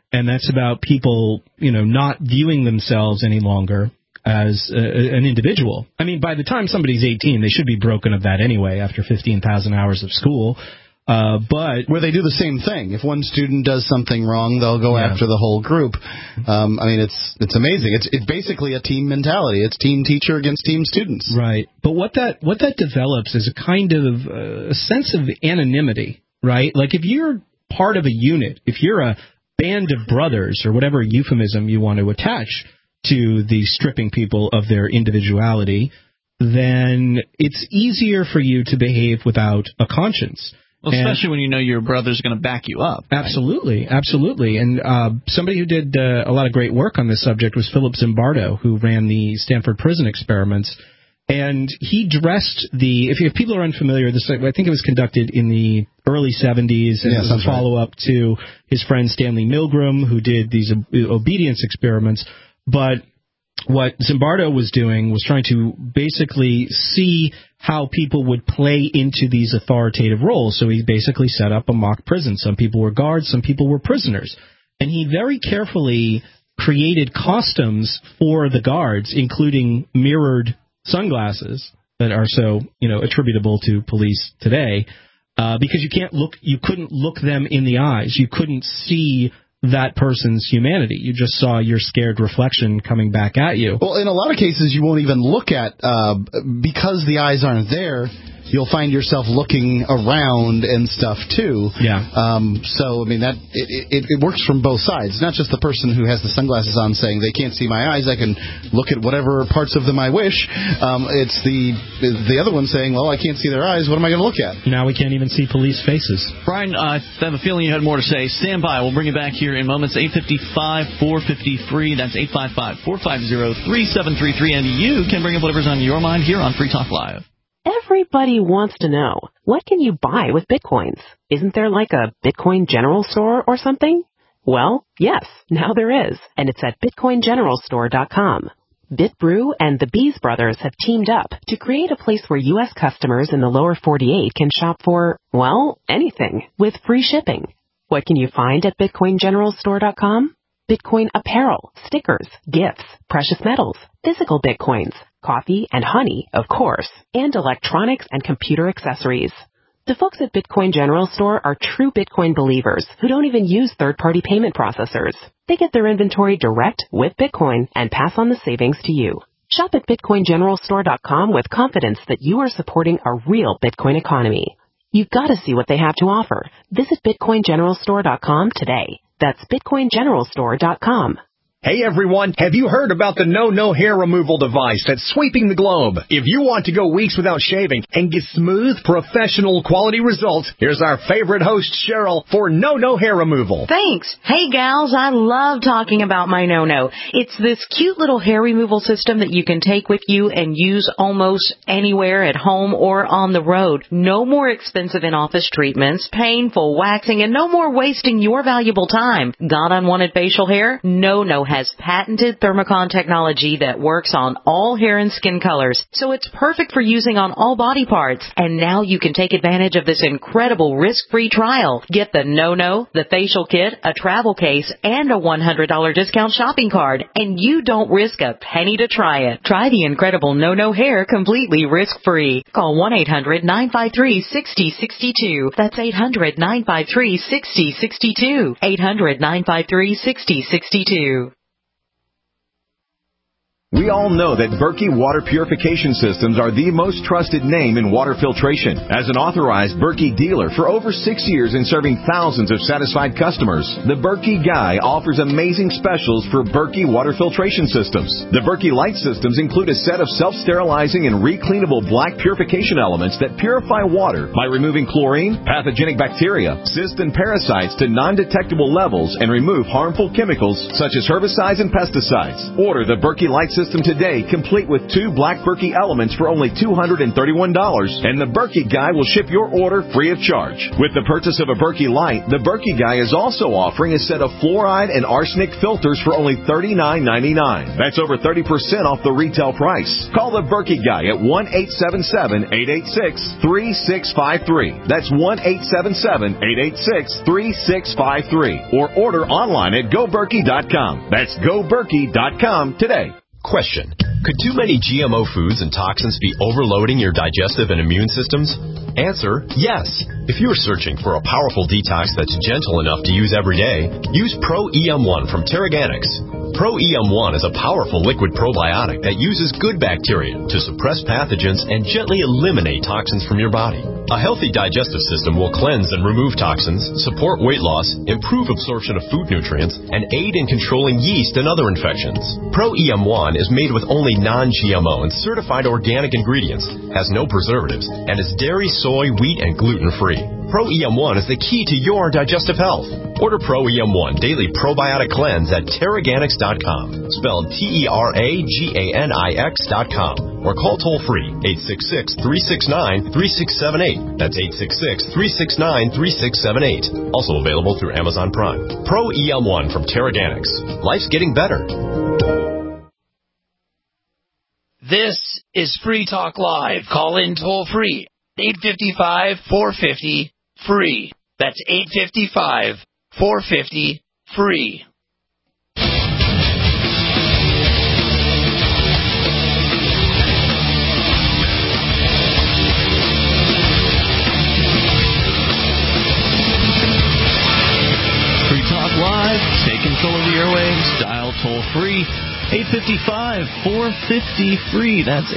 And that's about people, not viewing themselves any longer as an individual. I mean, by the time somebody's 18, they should be broken of that anyway after 15,000 hours of school. But where they do the same thing. If one student does something wrong, they'll go after the whole group. It's amazing. It's basically a team mentality. It's team teacher against team students. Right. But what that develops is a kind of a sense of anonymity, right? Like if you're part of a unit, if you're a band of brothers or whatever euphemism you want to attach to the stripping people of their individuality, then it's easier for you to behave without a conscience. Well, especially when you know your brother's going to back you up. Right? Absolutely. And somebody who did a lot of great work on this subject was Philip Zimbardo, who ran the Stanford Prison Experiments. And he dressed if people are unfamiliar, I think it was conducted in the early 70s, and it was a follow-up to his friend Stanley Milgram, who did these obedience experiments. But what Zimbardo was doing was trying to basically see how people would play into these authoritative roles. So he basically set up a mock prison. Some people were guards, some people were prisoners. And he very carefully created costumes for the guards, including mirrored sunglasses that are so, attributable to police today, because you couldn't look them in the eyes. You couldn't see that person's humanity. You just saw your scared reflection coming back at you. Well, in a lot of cases, you won't even look at, because the eyes aren't there, you'll find yourself looking around and stuff, too. Yeah. It works from both sides. Not just the person who has the sunglasses on saying, they can't see my eyes, I can look at whatever parts of them I wish. It's the other one saying, well, I can't see their eyes, what am I going to look at? Now we can't even see police faces. Brian, I have a feeling you had more to say. Stand by. We'll bring you back here in moments. 855-450-FREE. That's 855-450-3733. And you can bring up whatever's on your mind here on Free Talk Live. Everybody wants to know, what can you buy with Bitcoins? Isn't there like a Bitcoin general store or something? Well, yes, now there is, and it's at BitcoinGeneralStore.com. BitBrew and the Bees Brothers have teamed up to create a place where U.S. customers in the lower 48 can shop for, well, anything, with free shipping. What can you find at BitcoinGeneralStore.com? Bitcoin apparel, stickers, gifts, precious metals, physical Bitcoins, coffee and honey, of course, and electronics and computer accessories. The folks at Bitcoin General Store are true Bitcoin believers who don't even use third-party payment processors. They get their inventory direct with Bitcoin and pass on the savings to you. Shop at BitcoinGeneralStore.com with confidence that you are supporting a real Bitcoin economy. You've got to see what they have to offer. Visit BitcoinGeneralStore.com today. That's BitcoinGeneralStore.com. Hey everyone, have you heard about the No Hair Removal device that's sweeping the globe? If you want to go weeks without shaving and get smooth, professional quality results, here's our favorite host, Cheryl, for No Hair Removal. Thanks. Hey gals, I love talking about my No. It's this cute little hair removal system that you can take with you and use almost anywhere at home or on the road. No more expensive in-office treatments, painful waxing, and no more wasting your valuable time. Got unwanted facial hair? No has patented Thermocon technology that works on all hair and skin colors, so it's perfect for using on all body parts. And now you can take advantage of this incredible risk-free trial. Get the No, the facial kit, a travel case, and a $100 discount shopping card, and you don't risk a penny to try it. Try the incredible No hair completely risk-free. Call 1-800-953-6062. That's 800-953-6062. 800-953-6062. We all know that Berkey Water Purification Systems are the most trusted name in water filtration. As an authorized Berkey dealer for over 6 years and serving thousands of satisfied customers, the Berkey Guy offers amazing specials for Berkey Water Filtration Systems. The Berkey Light Systems include a set of self-sterilizing and recleanable black purification elements that purify water by removing chlorine, pathogenic bacteria, cysts, and parasites to non-detectable levels and remove harmful chemicals such as herbicides and pesticides. Order the Berkey Light system today, complete with 2 Black Berkey elements for only $231, and the Berkey Guy will ship your order free of charge. With the purchase of a Berkey Light, the Berkey Guy is also offering a set of fluoride and arsenic filters for only $39.99. That's over 30% off the retail price. Call the Berkey Guy at 1-877-886-3653. That's 1-877-886-3653. Or order online at GoBerkey.com. That's GoBerkey.com today. Question. Could too many GMO foods and toxins be overloading your digestive and immune systems? Answer, yes. If you're searching for a powerful detox that's gentle enough to use every day, use Pro EM1 from Terraganics. Pro EM1 is a powerful liquid probiotic that uses good bacteria to suppress pathogens and gently eliminate toxins from your body. A healthy digestive system will cleanse and remove toxins, support weight loss, improve absorption of food nutrients, and aid in controlling yeast and other infections. Pro EM1 is made with only non-GMO and certified organic ingredients, has no preservatives, and is dairy, soy, wheat, and gluten-free. Pro EM1 is the key to your digestive health. Order Pro EM1 Daily Probiotic Cleanse at Terraganics.com, spelled Terraganix.com, or call toll-free 866-369-3678. That's 866-369-3678. Also available through Amazon Prime. Pro EM1 from Terraganics. Life's getting better. This is Free Talk Live. Call in toll-free. 855-450-FREE. That's 855-450-FREE. Free Talk Live. Take control of the airwaves. Dial toll-free. 855-450-FREE. That's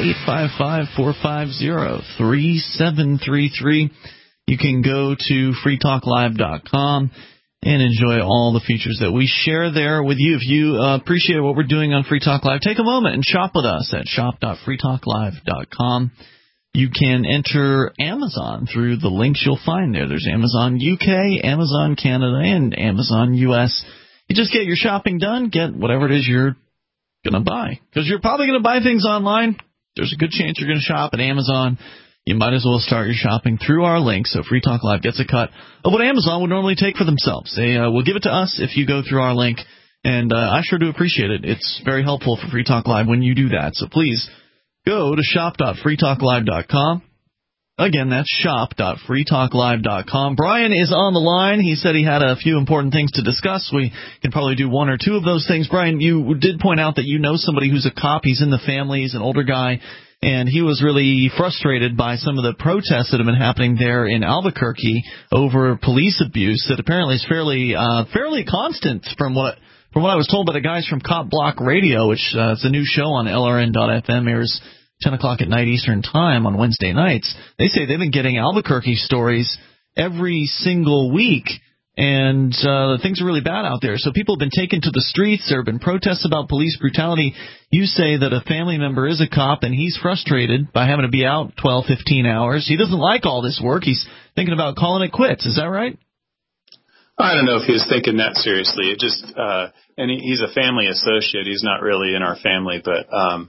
855-450-3733. You can go to freetalklive.com and enjoy all the features that we share there with you. If you appreciate what we're doing on Free Talk Live, take a moment and shop with us at shop.freetalklive.com. You can enter Amazon through the links you'll find there. There's Amazon UK, Amazon Canada, and Amazon US. You just get your shopping done, get whatever it is you're going to buy, because you're probably going to buy things online. There's a good chance you're going to shop at Amazon. You might as well start your shopping through our link, so Free Talk Live gets a cut of what Amazon would normally take for themselves. They will give it to us if you go through our link, and I sure do appreciate it. It's very helpful for Free Talk Live when you do that, so please go to shop.freetalklive.com. Again, that's shop.freetalklive.com. Brian is on the line. He said he had a few important things to discuss. We can probably do one or two of those things. Brian, you did point out that you know somebody who's a cop. He's in the family. He's an older guy. And he was really frustrated by some of the protests that have been happening there in Albuquerque over police abuse that apparently is fairly constant from what I was told by the guys from Cop Block Radio, which is a new show on LRN.FM, airs 10 o'clock at night Eastern Time on Wednesday nights. They say they've been getting Albuquerque stories every single week, and things are really bad out there. So people have been taken to the streets. There have been protests about police brutality. You say that a family member is a cop, and he's frustrated by having to be out 12, 15 hours. He doesn't like all this work. He's thinking about calling it quits. Is that right? I don't know if he was thinking that seriously. It just, and he's a family associate. He's not really in our family, but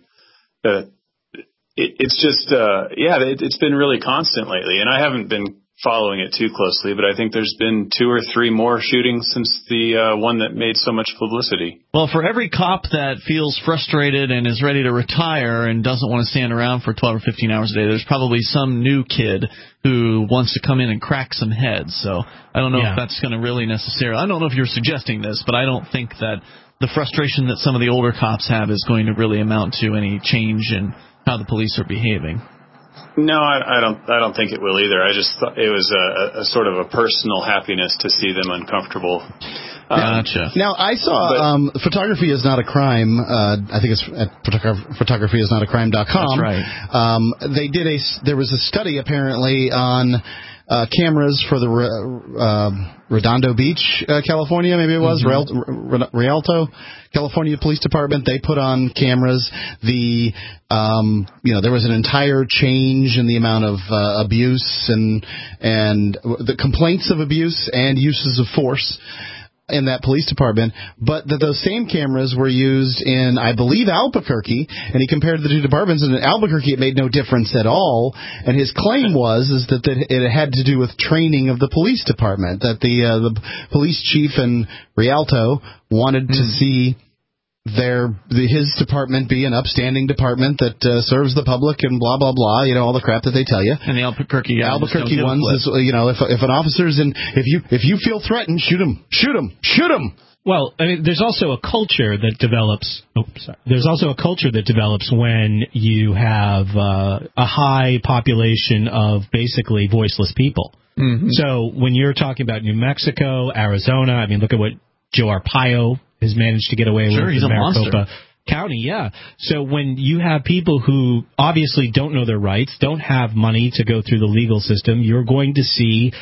it's just, it's been really constant lately, and I haven't been following it too closely, but I think there's been 2 or 3 more shootings since the one that made so much publicity. Well, for every cop that feels frustrated and is ready to retire and doesn't want to stand around for 12 or 15 hours a day, there's probably some new kid who wants to come in and crack some heads. So I don't know if that's going to really necessarily, I don't know if you're suggesting this, but I don't think that the frustration that some of the older cops have is going to really amount to any change in how the police are behaving. No, I don't think it will either. I just thought it was a sort of a personal happiness to see them uncomfortable. Gotcha. Now, I saw Photography is Not a Crime. I think it's at photographyisnotacrime.com. That's right. There was a study apparently on cameras for the Redondo Beach, California, maybe it was, Rialto, California Police Department. They put on cameras. There was an entire change in the amount of abuse and the complaints of abuse and uses of force. in that police department, but that those same cameras were used in, I believe, Albuquerque, and he compared the two departments, and in Albuquerque it made no difference at all, and his claim was that it had to do with training of the police department, that the police chief in Rialto wanted to see his department be an upstanding department that serves the public and blah blah blah, all the crap that they tell you. And the Albuquerque ones is, if an officer's in, if you feel threatened, shoot him. Well, I mean, there's also a culture that develops. There's also a culture that develops when you have a high population of basically voiceless people. Mm-hmm. So when you're talking about New Mexico, Arizona, I mean, look at what Joe Arpaio has managed to get away with he's in a Maricopa monster. County, yeah. So when you have people who obviously don't know their rights, don't have money to go through the legal system, you're going to see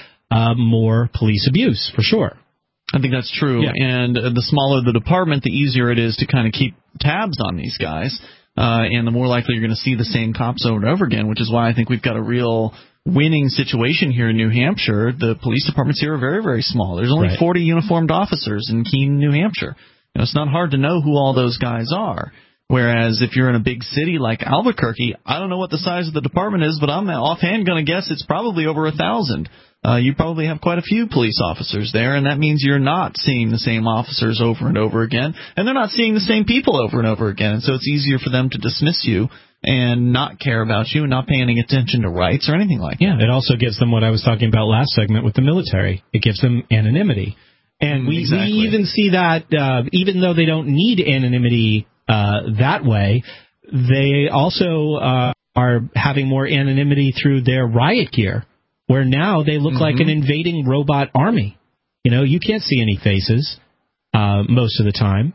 more police abuse, for sure. I think that's true. Yeah. And the smaller the department, the easier it is to kind of keep tabs on these guys. And the more likely you're going to see the same cops over and over again, which is why I think we've got a real winning situation here in New Hampshire. The police departments here are very, very small. There's only 40 uniformed officers in Keene, New Hampshire. It's not hard to know who all those guys are. Whereas if you're in a big city like Albuquerque, I don't know what the size of the department is, but I'm offhand going to guess it's probably over 1,000. You probably have quite a few police officers there, and that means you're not seeing the same officers over and over again, and they're not seeing the same people over and over again, and so it's easier for them to dismiss you and not care about you and not pay any attention to rights or anything like that. Yeah, it also gives them what I was talking about last segment with the military. It gives them anonymity. And we even see that even though they don't need anonymity that way, they also are having more anonymity through their riot gear, where now they look like an invading robot army. You can't see any faces most of the time.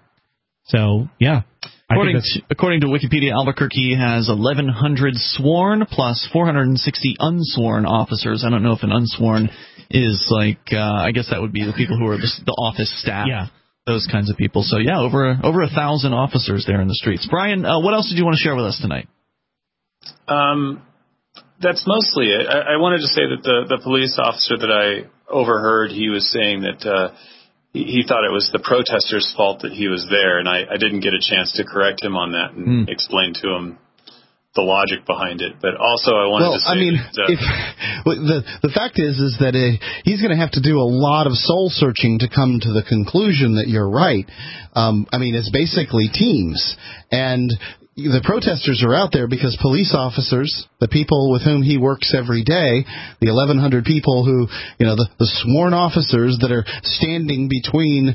So, yeah. According to Wikipedia, Albuquerque has 1,100 sworn plus 460 unsworn officers. I don't know if an unsworn is I guess that would be the people who are the office staff. Yeah. Those kinds of people. So, yeah, over 1,000 officers there in the streets. Brian, what else did you want to share with us tonight? That's mostly it. I wanted to say that the police officer that I overheard, he was saying that he thought it was the protesters' fault that he was there, and I didn't get a chance to correct him on that and explain to him the logic behind it. But also I wanted to say the fact is that he's going to have to do a lot of soul searching to come to the conclusion that you're right. It's basically teams, and the protesters are out there because police officers, the people with whom he works every day, the 1,100 people who, the sworn officers that are standing between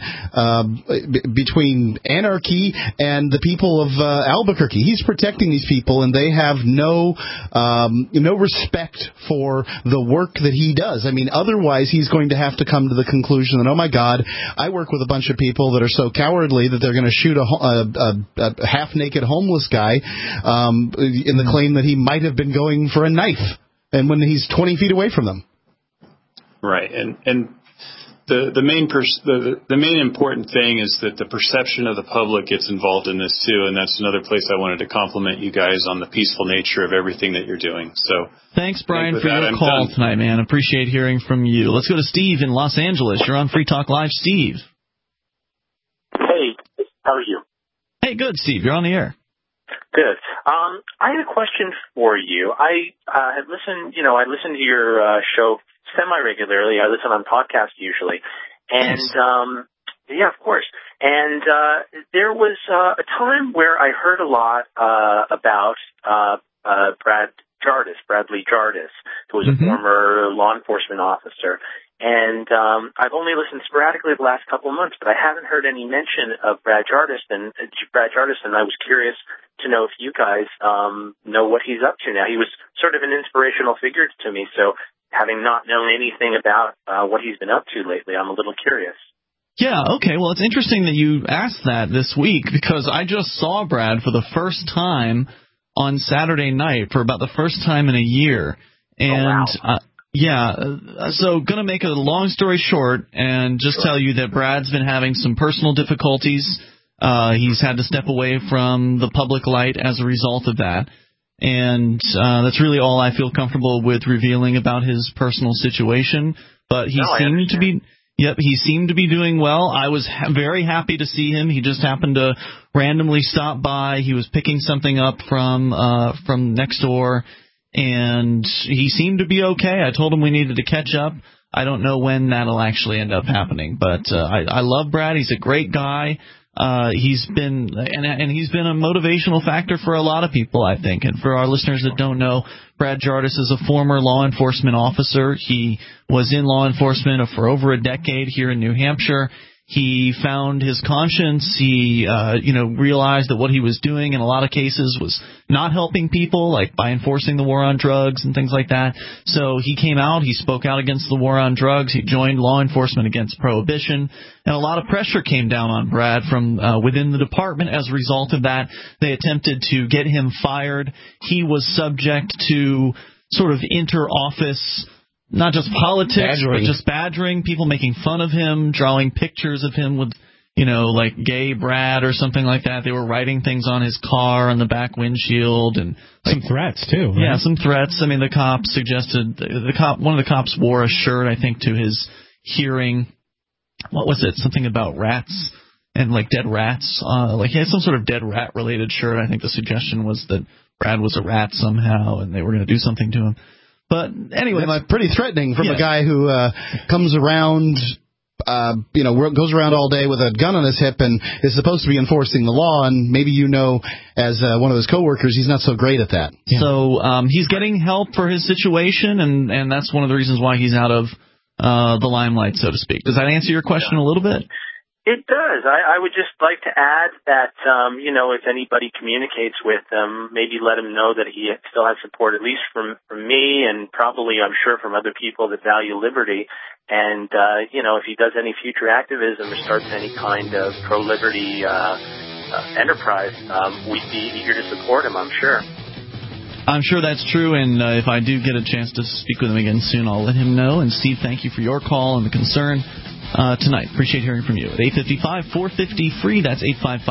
anarchy and the people of Albuquerque. He's protecting these people, and they have no respect for the work that he does. Otherwise he's going to have to come to the conclusion that, oh my God, I work with a bunch of people that are so cowardly that they're going to shoot a half-naked homeless guy in the claim that he might have been going for a knife, and when he's 20 feet away from them. Right, and the main important thing is that the perception of the public gets involved in this too, and that's another place I wanted to compliment you guys on the peaceful nature of everything that you're doing. So thanks, Brian, for your call tonight, man. Appreciate hearing from you. Let's go to Steve in Los Angeles. You're on Free Talk Live, Steve. Hey, how are you? Hey, good, Steve. You're on the air. Good. I had a question for you. I listen to your show semi-regularly. I listen on podcast usually. And, yeah, of course. And there was a time where I heard a lot about Bradley Jardis, who was a former law enforcement officer. And I've only listened sporadically the last couple of months, but I haven't heard any mention of Brad Jardis, and I was curious to know if you guys know what he's up to now. He was sort of an inspirational figure to me, so having not known anything about what he's been up to lately, I'm a little curious. Yeah, okay. Well, it's interesting that you asked that this week, because I just saw Brad for the first time on Saturday night, for about the first time in a year. And so going to make a long story short and just tell you that Brad's been having some personal difficulties. He's had to step away from the public light as a result of that. And that's really all I feel comfortable with revealing about his personal situation. But he Yep, he seemed to be doing well. I was very happy to see him. He just happened to randomly stop by. He was picking something up from next door, and he seemed to be okay. I told him we needed to catch up. I don't know when that'll actually end up happening, but I love Brad. He's a great guy. He's been a motivational factor for a lot of people, I think. And for our listeners that don't know, Brad Jardis is a former law enforcement officer. He was in law enforcement for over a decade here in New Hampshire. He found his conscience. He, realized that what he was doing in a lot of cases was not helping people, like by enforcing the war on drugs and things like that. So he came out. He spoke out against the war on drugs. He joined law enforcement against prohibition. And a lot of pressure came down on Brad from within the department. As a result of that, they attempted to get him fired. He was subject to sort of inter-office, not just politics, but just badgering, people making fun of him, drawing pictures of him with, like gay Brad or something like that. They were writing things on his car on the back windshield, and some threats too. Right? Yeah, some threats. I mean, the cop suggested one of the cops wore a shirt, I think, to his hearing. What was it? Something about rats and like dead rats. Like he had some sort of dead rat related shirt. I think the suggestion was that Brad was a rat somehow, and they were going to do something to him. But anyway, pretty threatening from a guy who comes around, goes around all day with a gun on his hip and is supposed to be enforcing the law. And maybe as one of his coworkers, he's not so great at that. Yeah. So he's getting help for his situation, and that's one of the reasons why he's out of the limelight, so to speak. Does that answer your question a little bit? It does. I would just like to add that, if anybody communicates with him, maybe let him know that he still has support, at least from me and probably, I'm sure, from other people that value liberty. And, if he does any future activism or starts any kind of pro-liberty enterprise, we'd be eager to support him, I'm sure. I'm sure that's true, and if I do get a chance to speak with him again soon, I'll let him know. And Steve, thank you for your call and the concern tonight. Appreciate hearing from you. At 855-450-FREE, that's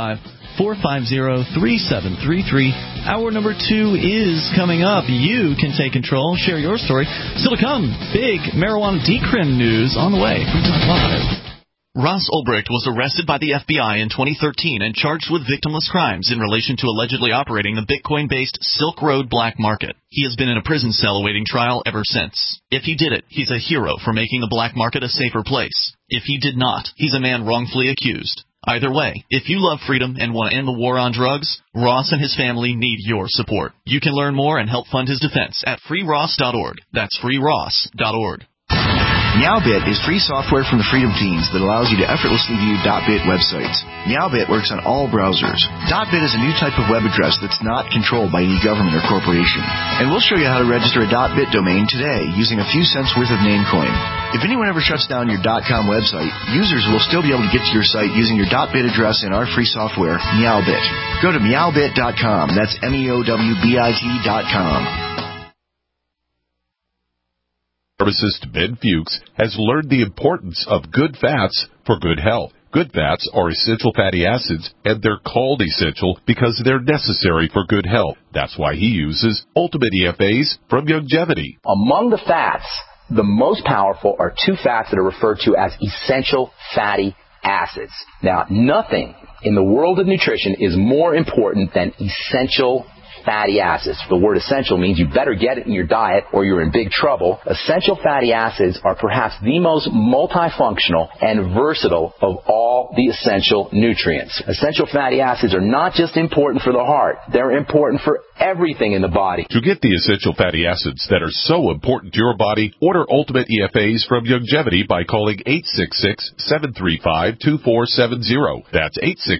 855-450-3733. Hour number 2 is coming up. You can take control, share your story. Still to come, big marijuana decrim news on the way from Talk Live. Ross Ulbricht was arrested by the FBI in 2013 and charged with victimless crimes in relation to allegedly operating the Bitcoin-based Silk Road black market. He has been in a prison cell awaiting trial ever since. If he did it, he's a hero for making the black market a safer place. If he did not, he's a man wrongfully accused. Either way, if you love freedom and want to end the war on drugs, Ross and his family need your support. You can learn more and help fund his defense at freeross.org. That's freeross.org. Meowbit is free software from the Freedom Teams that allows you to effortlessly view .bit websites. Meowbit works on all browsers. .bit is a new type of web address that's not controlled by any government or corporation. And we'll show you how to register a .bit domain today using a few cents worth of Namecoin. If anyone ever shuts down your .com website, users will still be able to get to your site using your .bit address in our free software, Meowbit. Go to meowbit.com. That's MEOWBIT.com. Pharmacist Ben Fuchs has learned the importance of good fats for good health. Good fats are essential fatty acids, and they're called essential because they're necessary for good health. That's why he uses Ultimate EFAs from Youngevity. Among the fats, the most powerful are 2 fats that are referred to as essential fatty acids. Now, nothing in the world of nutrition is more important than essential fatty acids. The word essential means you better get it in your diet or you're in big trouble. Essential fatty acids are perhaps the most multifunctional and versatile of all the essential nutrients. Essential fatty acids are not just important for the heart. They're important for everything in the body. To get the essential fatty acids that are so important to your body, order Ultimate EFAs from Youngevity by calling 866-735-2470. That's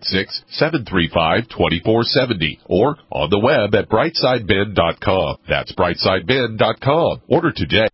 866-735-2470. Or on the web at brightsideben.com. That's brightsideben.com. Order today.